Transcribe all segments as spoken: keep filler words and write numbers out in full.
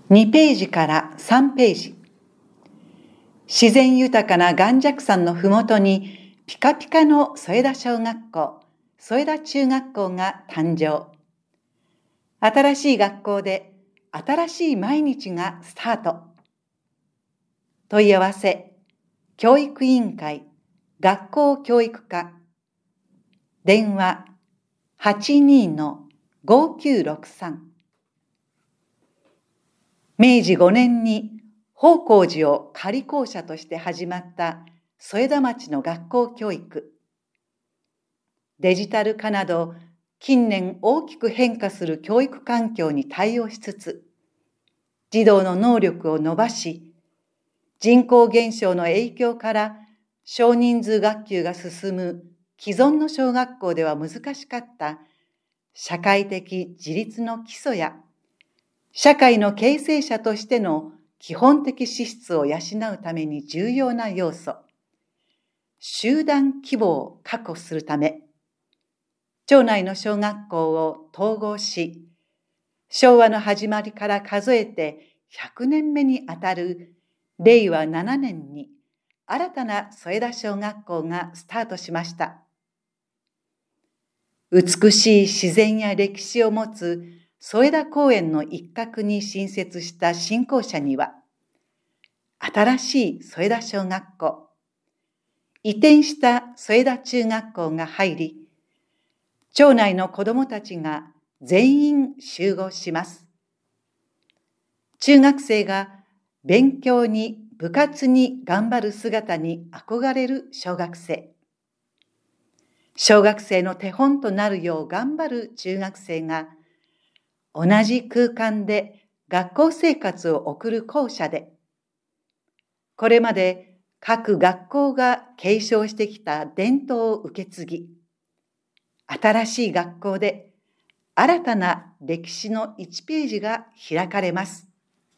にページからさんページ。自然豊かな岩石山のふもとにピカピカの添田小学校、添田中学校が誕生。新しい学校で新しい毎日がスタート。問い合わせ、教育委員会、学校教育課。電話 はちにーのごきゅうろくさん。めいじごねんに宝光寺を仮校舎として始まった添田町の学校教育。デジタル化など近年大きく変化する教育環境に対応しつつ、児童の能力を伸ばし、人口減少の影響から少人数学級が進む既存の小学校では難しかった社会的自立の基礎や社会の形成者としての基本的資質を養うために重要な要素、集団規模を確保するため、町内の小学校を統合し、昭和の始まりから数えてひゃくねんめにあたるれいわななねんに新たな添田小学校がスタートしました。美しい自然や歴史を持つ添田公園の一角に新設した新校舎には、新しい添田小学校、移転した添田中学校が入り、町内の子どもたちが全員集合します。中学生が勉強に部活に頑張る姿に憧れる小学生。小学生の手本となるよう頑張る中学生が、同じ空間で学校生活を送る校舎で、これまで各学校が継承してきた伝統を受け継ぎ、新しい学校で新たな歴史のいちページが開かれます。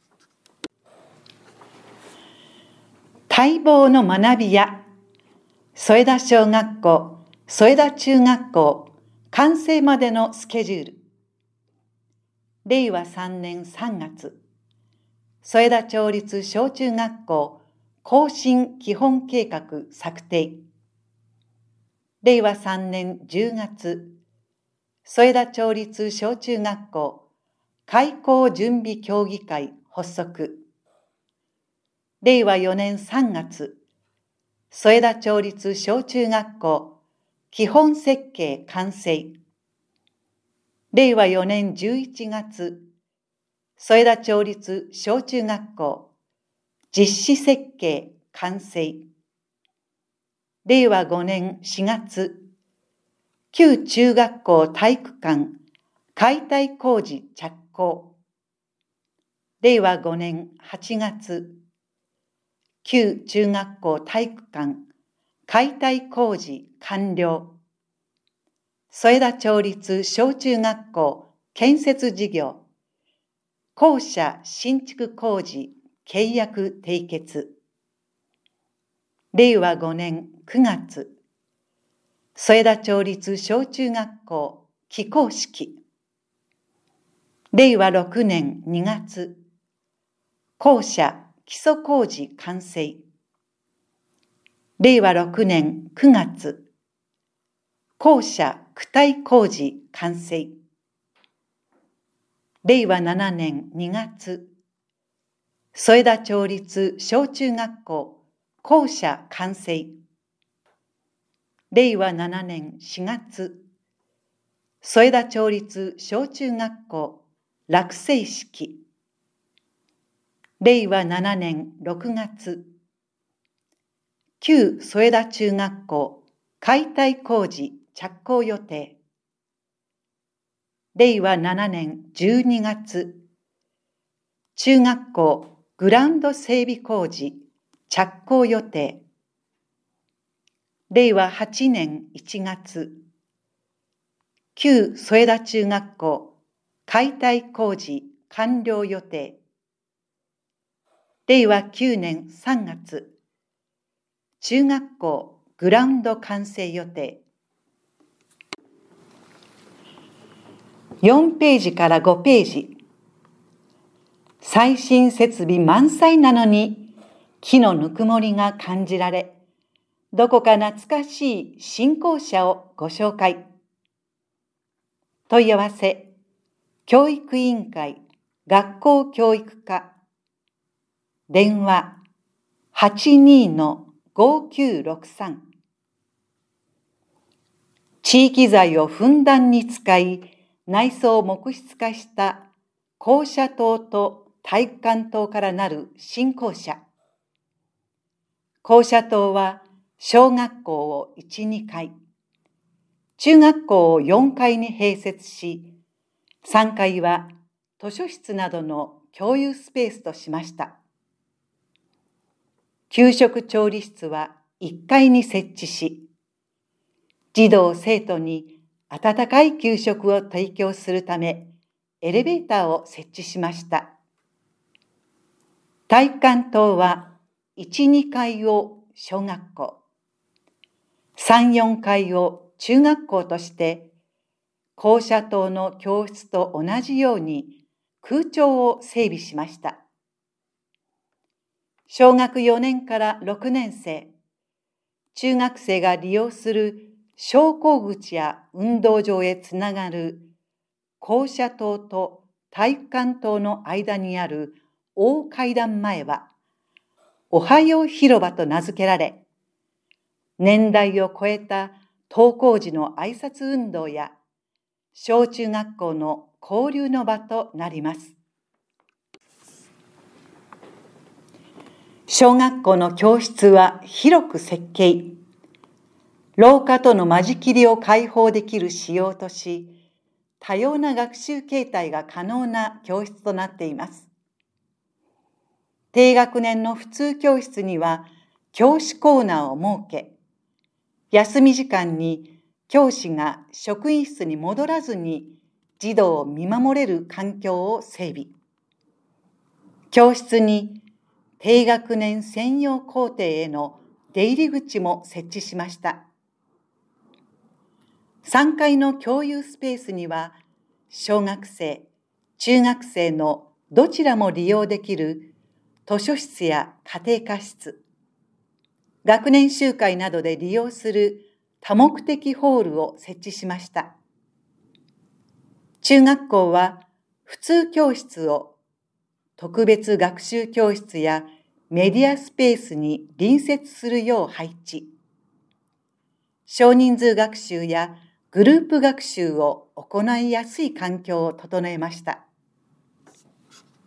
待望の学びや添田小学校、添田中学校完成までのスケジュール。れいわさんねんさんがつ、添田町立小中学校更新基本計画策定。れいわさんねんじゅうがつ、添田町立小中学校開校準備協議会発足。れいわよねんさんがつ、添田町立小中学校基本設計完成。れいわよねんじゅういちがつ、添田町立小中学校実施設計完成。れいわごねんしがつ、旧中学校体育館解体工事着工。れいわごねんはちがつ、旧中学校体育館解体工事完了。添田町立小中学校建設事業校舎新築工事契約締結。れいわごねんくがつ、添田町立小中学校起工式。れいわろくねんにがつ、校舎基礎工事完成。れいわろくねんくがつ、校舎躯体工事完成。れいわななねんにがつ、添田町立小中学校校舎完成。れいわななねんしがつ、添田町立小中学校落成式。れいわななねんろくがつ、旧添田中学校解体工事着工予定。れいわななねんじゅうにがつ、中学校グラウンド整備工事着工予定。れいわはちねんいちがつ、旧添田中学校解体工事完了予定。れいわきゅうねんさんがつ、中学校グラウンド完成予定。よんページからごページ。 最新設備満載なのに木のぬくもりが感じられ、どこか懐かしい新校舎をご紹介。問い合わせ、教育委員会学校教育課、電話 はちにーのごきゅうろくさん。地域材をふんだんに使い、内装を木質化した校舎棟と体育館棟からなる新校舎。校舎棟は小学校をいち、にかい、中学校をよんかいに併設し、さんがいは図書室などの共有スペースとしました。給食調理室はいっかいに設置し、児童生徒に温かい給食を提供するため、エレベーターを設置しました。体育館棟はいち、にかいを小学校、さん、よんかいを中学校として、校舎棟の教室と同じように空調を整備しました。小学よねんからろくねんせい、中学生が利用する昇降口や運動場へつながる校舎棟と体育館棟の間にある大階段前は、おはよう広場と名付けられ、年代を超えた登校時の挨拶運動や小中学校の交流の場となります。小学校の教室は広く設計。廊下との間仕切りを開放できる仕様とし、多様な学習形態が可能な教室となっています。低学年の普通教室には教師コーナーを設け、休み時間に教師が職員室に戻らずに児童を見守れる環境を整備。教室に低学年専用校庭への出入り口も設置しました。さんがいの共有スペースには、小学生、中学生のどちらも利用できる図書室や家庭科室、学年集会などで利用する多目的ホールを設置しました。中学校は普通教室を特別学習教室やメディアスペースに隣接するよう配置。少人数学習やグループ学習を行いやすい環境を整えました。